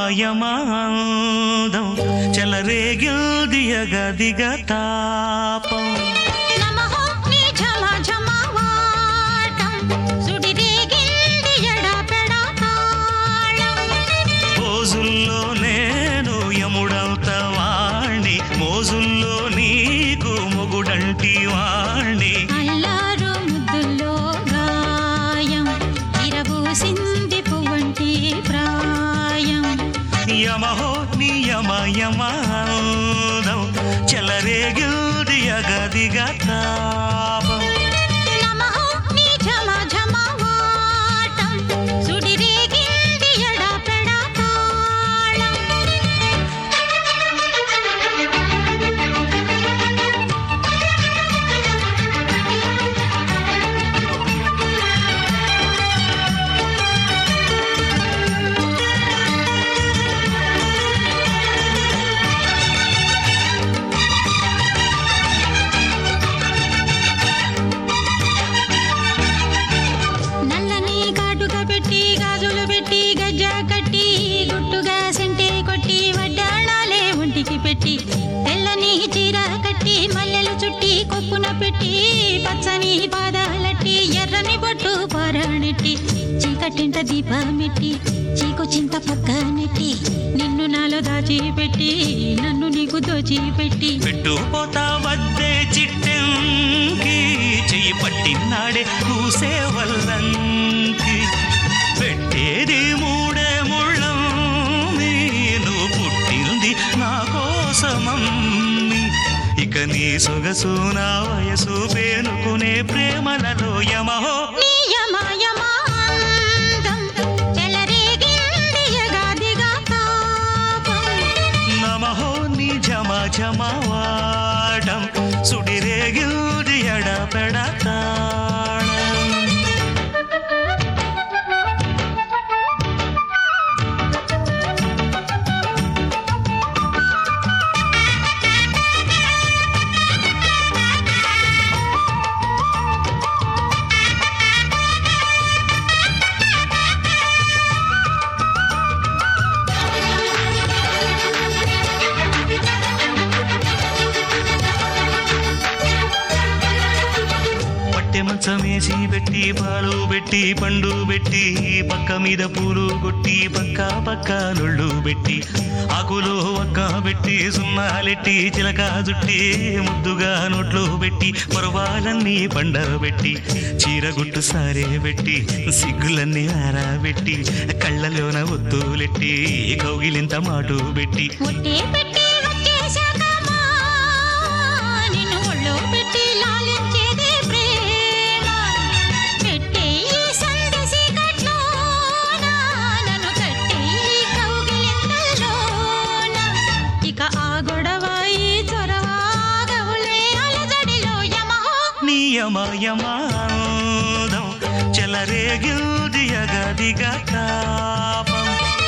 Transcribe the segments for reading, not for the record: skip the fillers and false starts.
యమాదం చెలరేగిల్ది యగదిగ తాపం మోజుల్లో నేను యముడవుత వాణ్ణి మోజుల్లో నీకు మొగుడంటి వాణ్ణి అల్లారు ముద్దుల్లో గాయం ఇరబూసింది పువ్వంటి ప్రాయం యమహో నీ యమాదం చెలరేగిల్ది యగదిగ తాపం తెల్లని చీర కట్టి మల్లెలు చుట్టి కొప్పున పెట్టి పచ్చని పాదాలట్టి ఎర్రని బొట్టు పారాణెట్టి చీకటింట దీపమెట్టి చీకు చింత పక్క నెట్టి నిన్ను నాలో దాచిపెట్టి నన్ను నీకు దోచిపెట్టి పెట్టుపోతా వద్దే చిట్టంకి చెయ్యి పట్టినాడే కూసే వల్లంకి పెట్టేది మూడే ముళ్ళం నువ్వు పుట్టింది నా కోసమమ్మి ఇక నీ సొగసు నా వయసు పేనుకునే ప్రేమలలో యమహో నమహో నీ జమవాడం సుడిరేగిల్ది ఎడపెడతాళం మంచమేసి పెట్టి పాలు పెట్టి పండు పెట్టి పక్క మీద పూలు కొట్టి పక్క పక్క నొళ్ళు పెట్టి ఆకులు ఒక్క పెట్టి సున్నాలెట్టి చిలక జుట్టి ముద్దుగా నోట్లు పెట్టి పర్వాలన్నీ పండబెట్టి చీరగుట్టు సారే పెట్టి సిగ్గులన్నీ ఆరబెట్టి కళ్ళలోన ఒత్తులెట్టి కౌగిలింత మాటు పెట్టి యమాదం చెలరేగిల్ది యగదిగ తాపం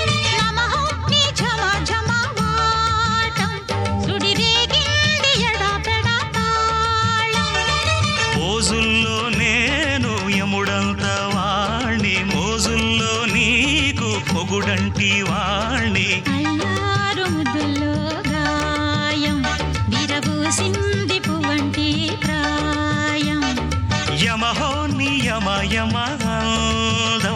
మోజుల్లో నేను యముడంత వాణ్ణి మోజుల్లో నీకు మొగుడంటి వాణ్ణి అల్లారు ముద్దుల్లో గాయం విరబూసింది పువ్వంటి ప్రాయం యమహో నీ యమాదం